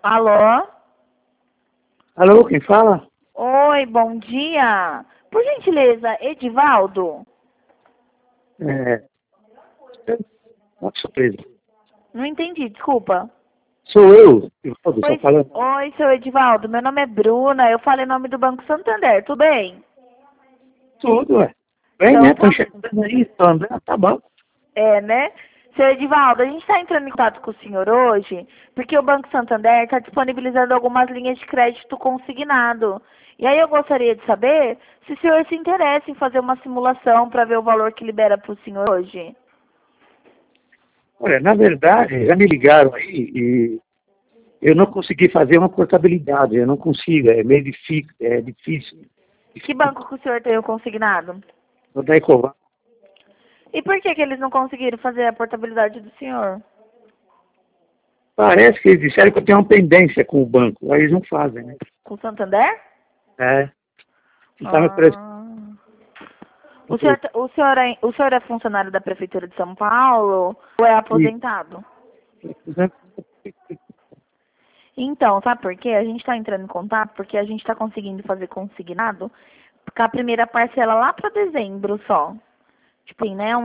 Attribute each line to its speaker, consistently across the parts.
Speaker 1: Alô?
Speaker 2: Alô, quem fala?
Speaker 1: Oi, bom dia. Por gentileza, Edivaldo?
Speaker 2: É, uma surpresa.
Speaker 1: Não entendi, desculpa.
Speaker 2: Sou eu, Ivaldo, só falando.
Speaker 1: Oi, seu Edivaldo. Meu nome é Bruna. Eu falei em nome do Banco Santander. Tudo bem?
Speaker 2: Tudo, ué. Bem,
Speaker 1: Então
Speaker 2: né? Tô
Speaker 1: tá.
Speaker 2: enxergando aí, tô andando, tá bom.
Speaker 1: É, né? Seu Edivaldo, a gente está entrando em contato com o senhor hoje porque o Banco Santander está disponibilizando algumas linhas de crédito consignado. E aí eu gostaria de saber se o senhor se interessa em fazer uma simulação para ver o valor que libera para o senhor hoje.
Speaker 2: Olha, na verdade, já me ligaram aí e eu não consegui fazer uma portabilidade, eu não consigo, é meio difícil,
Speaker 1: Que banco que o senhor tem o consignado?
Speaker 2: Vou dar Ecovar.
Speaker 1: E por que eles não conseguiram fazer a portabilidade do senhor?
Speaker 2: Parece que eles disseram que eu tenho uma pendência com o banco, aí eles não fazem, né?
Speaker 1: Com o Santander?
Speaker 2: É, você tá me prestando.
Speaker 1: Ah. O senhor é funcionário da Prefeitura de São Paulo ou é aposentado? Então, sabe por quê? A gente está entrando em contato porque a gente está conseguindo fazer consignado com a primeira parcela lá para dezembro só. Tipo assim, né?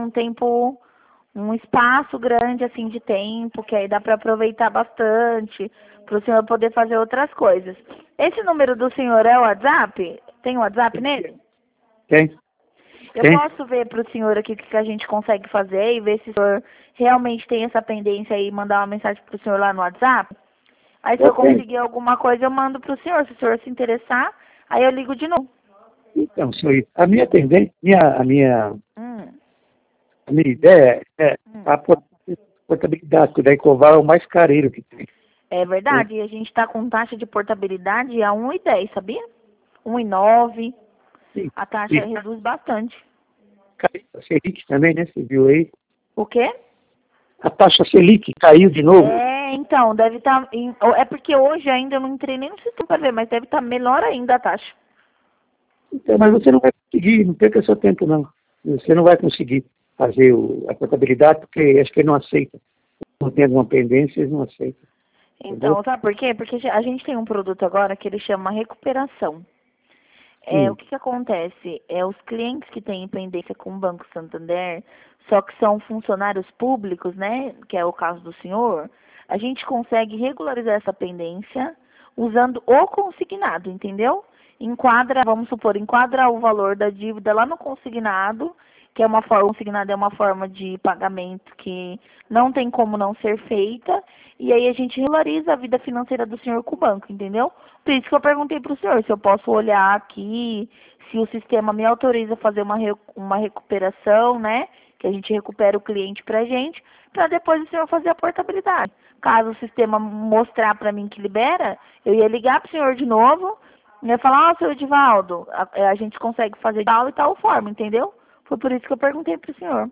Speaker 1: Um espaço grande assim de tempo, que aí dá para aproveitar bastante, para o senhor poder fazer outras coisas. Esse número do senhor é o WhatsApp? Tem o WhatsApp nele?
Speaker 2: Tem?
Speaker 1: Eu
Speaker 2: Tem?
Speaker 1: posso ver para o senhor aqui o que a gente consegue fazer e ver se o senhor realmente tem essa pendência aí e mandar uma mensagem para o senhor lá no WhatsApp? Aí se
Speaker 2: Eu
Speaker 1: eu
Speaker 2: tenho.
Speaker 1: conseguir alguma coisa eu mando para o senhor. Se o senhor se interessar, aí eu ligo de novo.
Speaker 2: Então, senhor, a minha tendência,
Speaker 1: Hum,
Speaker 2: a minha ideia é
Speaker 1: hum.
Speaker 2: a portabilidade, porque o da Ecoval é o mais careiro que tem.
Speaker 1: É
Speaker 2: Né?
Speaker 1: verdade, e a gente está com taxa de portabilidade a 1,10, sabia? 1,9.
Speaker 2: Sim.
Speaker 1: A taxa
Speaker 2: E
Speaker 1: reduz bastante.
Speaker 2: caiu a Selic também, né? Você viu aí?
Speaker 1: O quê?
Speaker 2: A taxa Selic caiu de novo.
Speaker 1: É, então, deve estar. É porque hoje ainda eu não entrei nem no sistema para ver, mas deve estar melhor ainda a taxa.
Speaker 2: Então, mas você não vai conseguir, não perca seu tempo, não. Você não vai conseguir fazer a portabilidade, porque acho que ele não aceita. Não tem alguma pendência, eles não aceitam. Entendeu?
Speaker 1: Então, sabe por quê? Porque a gente tem um produto agora que ele chama recuperação. O
Speaker 2: Sim.
Speaker 1: que acontece? Os clientes que têm pendência com o Banco Santander, só que são funcionários públicos, né? Que é o caso do senhor, a gente consegue regularizar essa pendência usando o consignado, entendeu? Enquadra, vamos supor, enquadra o valor da dívida lá no consignado, que é uma forma, o consignado é uma forma de pagamento que não tem como não ser feita, e aí a gente regulariza a vida financeira do senhor com o banco, entendeu? Por isso que eu perguntei para o senhor se eu posso olhar aqui, se o sistema me autoriza a fazer uma recuperação, né? Que a gente recupera o cliente para a gente, para depois o senhor fazer a portabilidade. Caso o sistema mostrar para mim que libera, eu ia ligar para o senhor de novo e ia falar, seu Edivaldo, a gente consegue fazer tal e tal forma, entendeu? Foi por isso que eu perguntei para o senhor.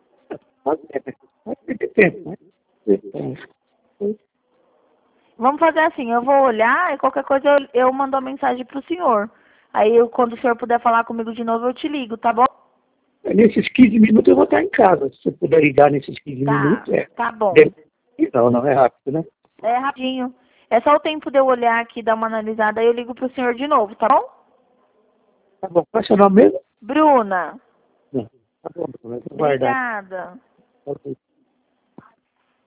Speaker 2: Pode perder tempo, né?
Speaker 1: Vamos fazer assim, eu vou olhar e qualquer coisa eu mando uma mensagem pro senhor. Aí quando o senhor puder falar comigo de novo, eu te ligo, tá bom?
Speaker 2: Nesses 15 minutos eu vou estar em casa. Se você puder ligar nesses 15
Speaker 1: Tá,
Speaker 2: minutos, é.
Speaker 1: tá bom.
Speaker 2: Não, não é rápido, né?
Speaker 1: É rapidinho. É só o tempo de eu olhar aqui, dar uma analisada, aí eu ligo pro senhor de novo, tá bom?
Speaker 2: Tá bom. Qual é o seu nome mesmo?
Speaker 1: Bruna,
Speaker 2: Não. Tá bom, vou guardar.
Speaker 1: obrigada.
Speaker 2: Ok.